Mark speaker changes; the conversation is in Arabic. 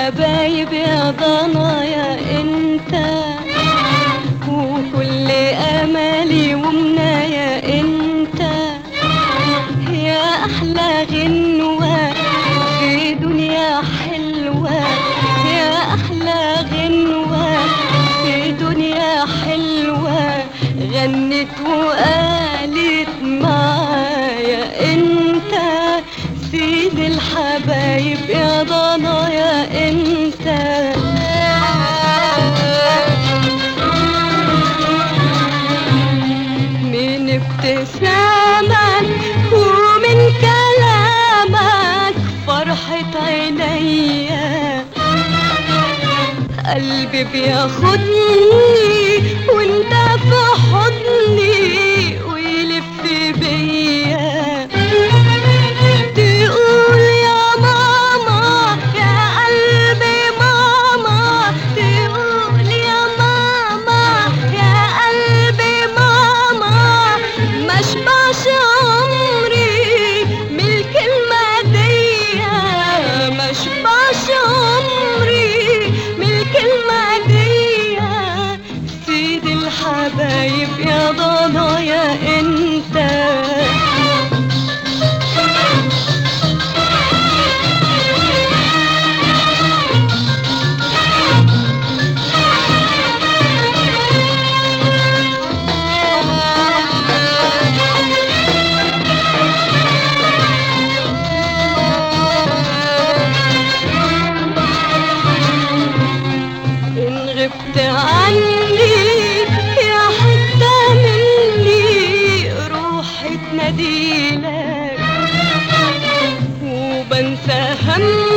Speaker 1: الحبايب يا ضنايا انت، وكل امالي ومنايا انت، يا احلى غنوة في دنيا حلوة، يا احلى غنوة في دنيا حلوة، غنت وقالت معايا انت سيد الحبايب يا ضنايا انت. من ابتسامك ومن كلامك فرحة عينيا، قلبي بياخدني وانت في حضني ويلف بيا، تقول يا ماما يا قلبي ماما، تقول يا ماما يا قلبي ماما، ما اشبعش عمري من الكلمة دي، ما اشبعش عمري من الكلمة دي، سيد الحبايب يا ضنايا انت. إن غبت عني يا حتة مني روحي تناديلك، وبنسى همي